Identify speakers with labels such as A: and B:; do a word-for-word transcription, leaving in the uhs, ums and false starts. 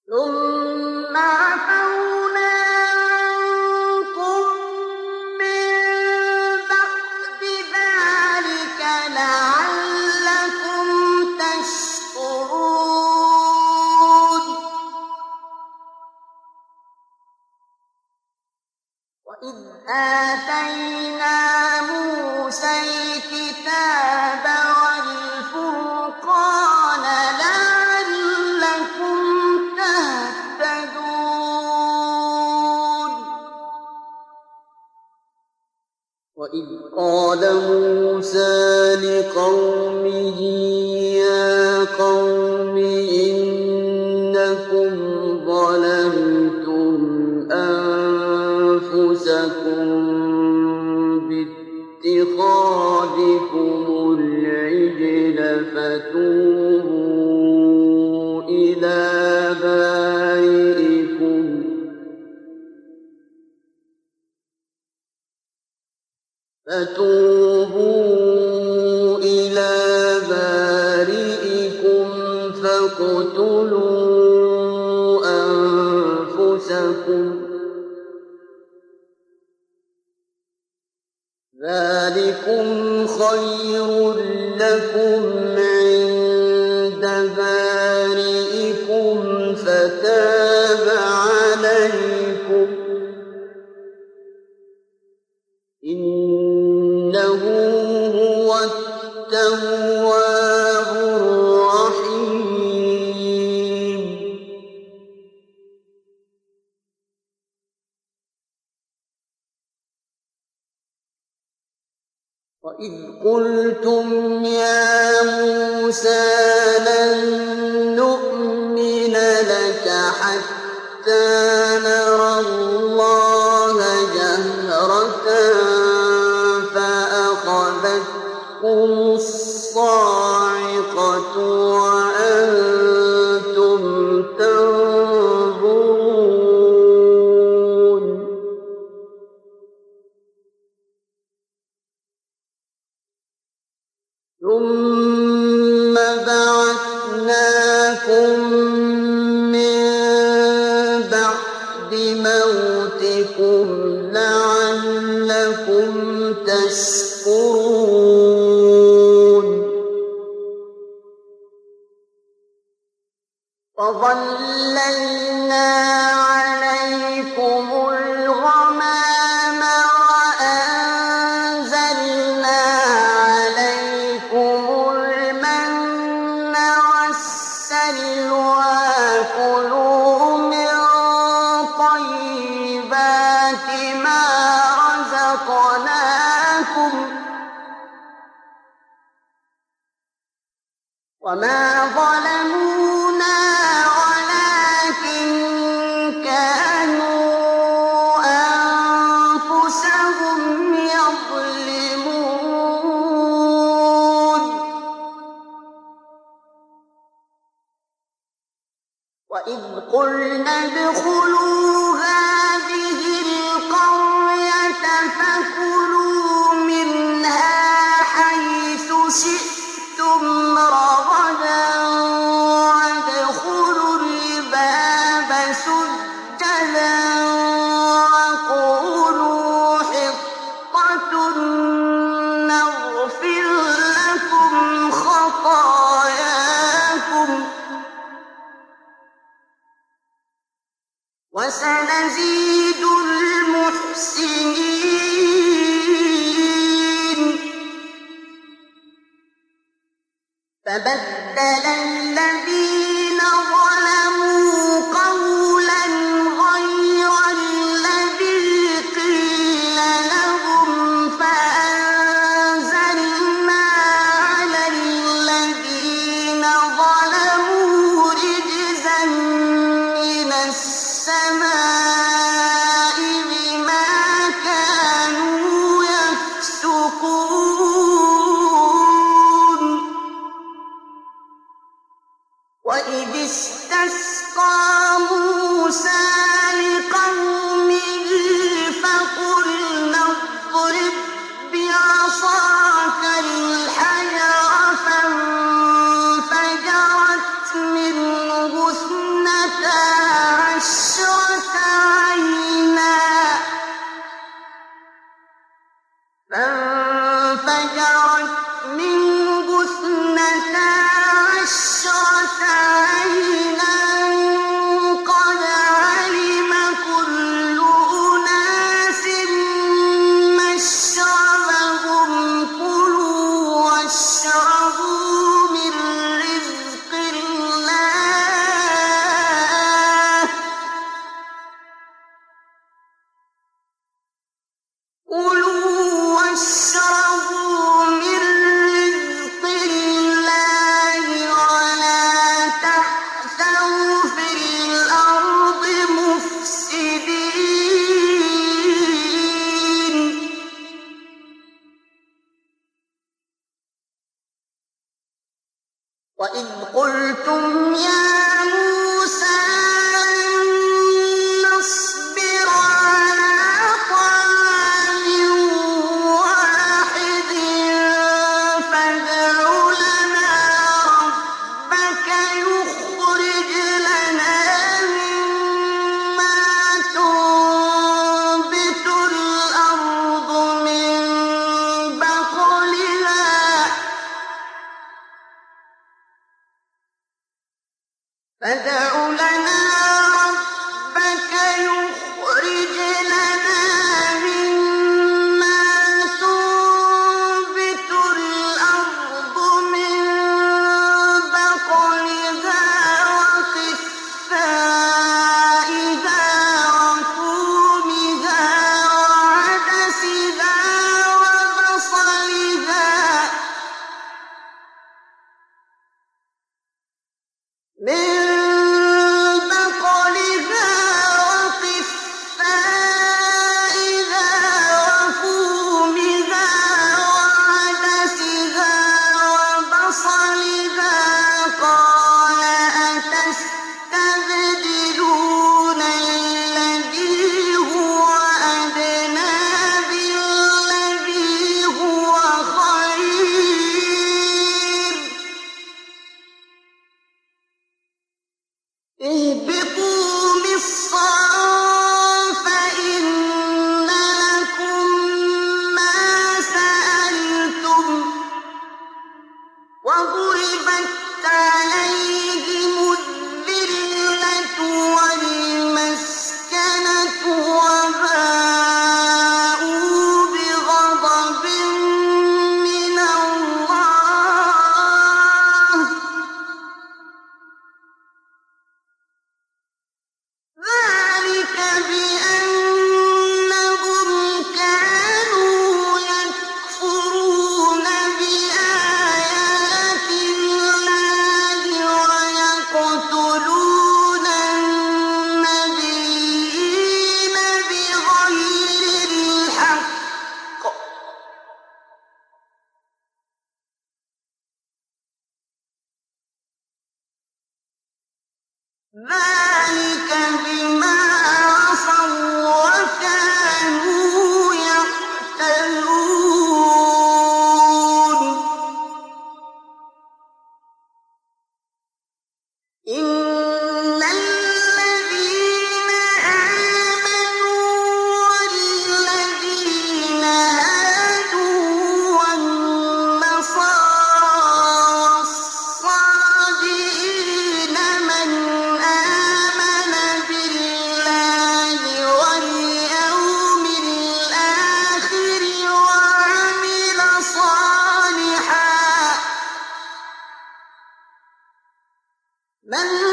A: ثم عفونا عنكم من بعد ذلك لعلكم تشكرون. وإذ آتينا موسى الكتاب والفرقان لعلكم تهتدون. وإذ قال موسى لقومه يا قوم إنكم ظلمتم أنفسكم باتخاذكم العجل فتوبوا إلى بارئكم فتوبوا إلى بارئكم فاقتلوا أنفسكم ذلكم خير لكم عند بارئكم فتاب عليكم إنه هو التواب الرحيم. وإذ قلتم يا موسى لن نؤمن لك حتى نرى الله جهرة فأخذتكم الصاعقة وأنتم تنظرون. ثم بعثناكم من بعد موتكم لعلكم تشكرون. وظللنا عليكم الغمام وأنزلنا عليكم المن والسلوى كلوا من طيبات ما رزقناكم وما ظلمونا ولكن كانوا أنفسهم يظلمون. وإذ قلنا ادخلوا هذه القرية فكلوا منها حيث شئتم رغدا وادخلوا الباب سجدا وقولوا حطة نغفر لكم خطاياكم وسنزيد المحسنين. فبدل الذين ظلموا قولا غير الذي قيل لهم فأنزلنا على الذين ظلموا رجزا من السماء بما كانوا يفسقون. وإذ استسقى موسى لقومه فقلنا اضرب بعصاك الحجر فانفجرت منه اثنتا فادع لنا ربك يخرج لنا مما تنبت الأرض من بقلها وقثائها وفومها وعدسها وبصلها من بقلها وقثائها وفومها وعدسها وبصلها قال أتستبدلون الذي هو أدنى بالذي هو خير اهبطوا مصرا فإن لكم ما سألتم وضربت عليهم الذلة والمسكنة وباءوا بغضب من الله ذلك بأنهم كانوا يكفرون بآيات الله ويقتلون النبيين بغير الحق ذلك بما عصوا وكانوا يعتدون إن الذين آمنوا والذين هادوا والنصارى والصابئين من آمن بالله واليوم الآخر وعمل صالحا من